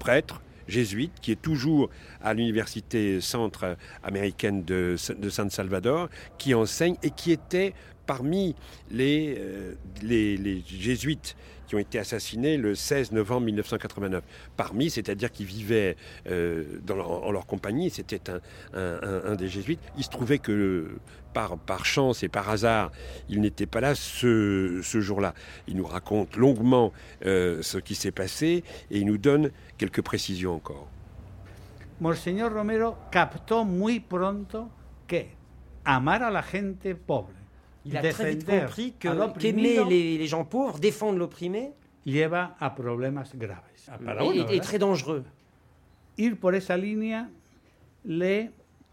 prêtre jésuite qui est toujours à l'université centre-américaine de San Salvador, qui enseigne et qui était parmi les jésuites qui ont été assassinés le 16 novembre 1989. Parmi, c'est-à-dire qu'ils vivaient en leur compagnie, c'était un des jésuites. Il se trouvait que par chance et par hasard, il n'était pas là ce jour-là. Il nous raconte longuement ce qui s'est passé et il nous donne quelques précisions encore. Monseñor Romero captó muy pronto que amar a la gente pobre, il a très vite compris qu'aimer les gens pauvres, défendre l'opprimé, lleva a problemas graves. est très dangereux. Ir por esa línea le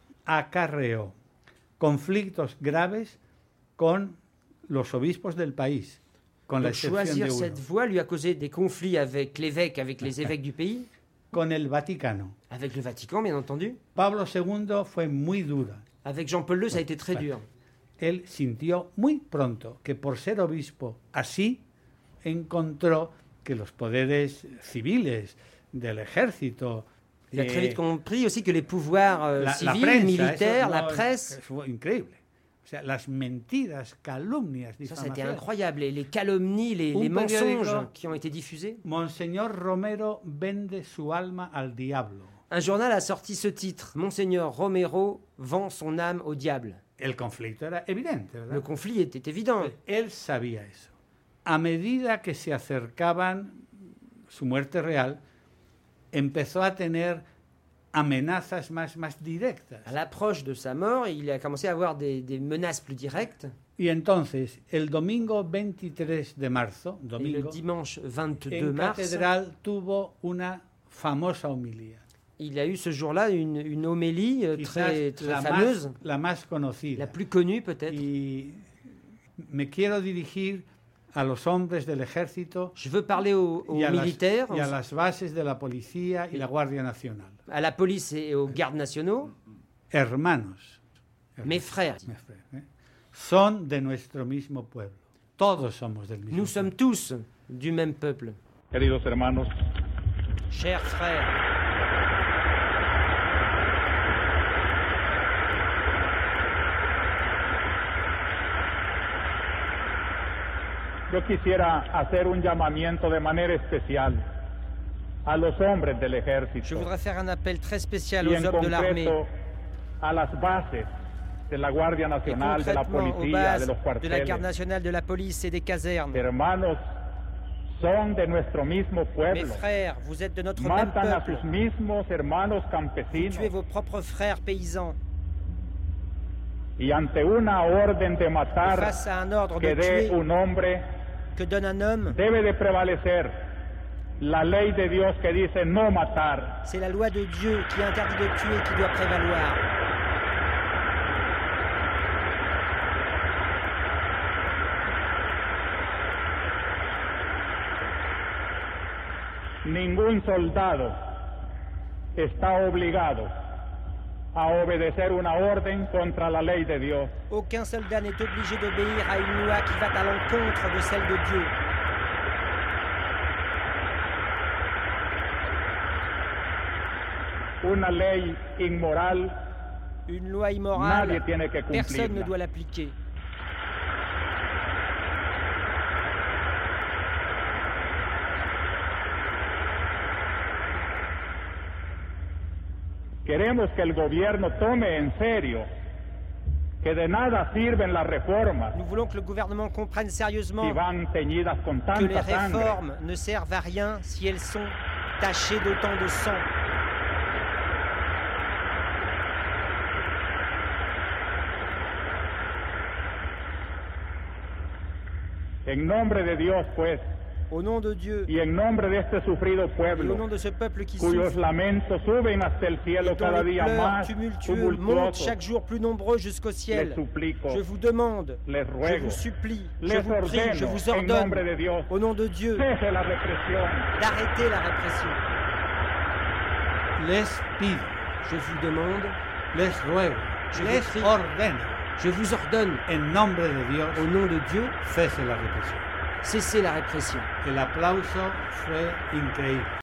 acarreó conflictos graves con los obispos del país, con la excepción de choisir uno. cette voie lui a causé des conflits avec l'évêque, avec les évêques du pays. Con el Vaticano. Avec le Vatican, bien entendu. Pablo II fue muy dura. Avec Jean-Paul II, ça a été très dur. Él sintió muy pronto que por ser obispo así encontró que los poderes civiles del ejército... Il a très vite compris aussi que les pouvoirs civils, prensa, militaires, no, la presse... Fue increíble. O sea, las mentiras, calumnias, ça c'était incroyable. Les calomnies, les mensonges qui ont été diffusés. Monseñor Romero vende su alma al diablo. Un journal a sorti ce titre. Monseigneur Romero vend son âme au diable. El conflicto era evidente, ¿verdad? Le conflit était évident. Él sabía eso. A medida que se acercaban su muerte real, empezó a tener amenazas más directas. À l'approche de sa mort, il a commencé à avoir des menaces plus directes. Y entonces, el domingo 23 de marzo, le dimanche 22 en mars, catedral tuvo una famosa homilía. Il a eu ce jour-là une homélie très fameuse, la más conocida. La plus connue peut-être. Y me quiero dirigir a los hombres del ejército. Je veux parler aux militaires. Y a las bases de la policía y la Guardia Nacional. À la police et aux gardes nationaux. Hermanos. Mes frères. Son de nuestro mismo pueblo. Todos somos del mismo Nous sommes tous du même peuple. Queridos hermanos. Chers frères. Yo quisiera hacer un llamamiento de manera especial a los hombres del ejército. Je voudrais faire un appel très spécial aux hommes de l'armée. A las bases de la Guardia Nacional, de la policía, de los cuarteles. De la garde nationale, de la police et des casernes. Hermanos, son de nuestro mismo pueblo. Mes frères, vous êtes de notre même Matan a peuple. sus mismos hermanos campesinos. Vous tuez vos propres frères paysans. Y ante una orden de matar face à un ordre que de dé tuer, un hombre, que donne un homme, debe de prevalecer la ley de Dios que dice no matar. C'est la loi de Dieu qui interdit de tuer qui doit prévaloir. Ningún soldado está obligado a obedecer una orden contra la ley de Dios. Aucun soldat n'est obligé d'obéir à une loi qui va à l'encontre de celle de Dieu. Una ley inmoral, une loi immorale, nadie tiene que cumplirla. Personne ne doit l'appliquer. Queremos que el gobierno tome en serio que de nada sirven las reformas. Nous voulons que le gouvernement comprenne sérieusement si van teñidas con que les tanta réformes sangre. ne servent à rien si elles sont tachées d'autant de sang. En nombre de Dios, pues, au nom de Dieu, y en nombre de este sufrido et au pueblo, nom de ce peuple qui cuyos souffre, lamentos suben hasta el et cielo dont cada les día pleurs más tumultueux montent tumultuosos, chaque jour plus nombreux jusqu'au les ciel. suplico, Je vous demande, les je ruego, vous supplie, je les vous prie, je ordeno, vous en nombre ordonne, de Dios, au nom de Dieu, cese la represión. d'arrêter la répression. Les pido, Je vous demande, les ruego, je les vous prie, ordeno, je vous ordonne, en nombre de Dios, au nom de Dieu, cese la represión. cessez la répression. El aplauso fue increíble.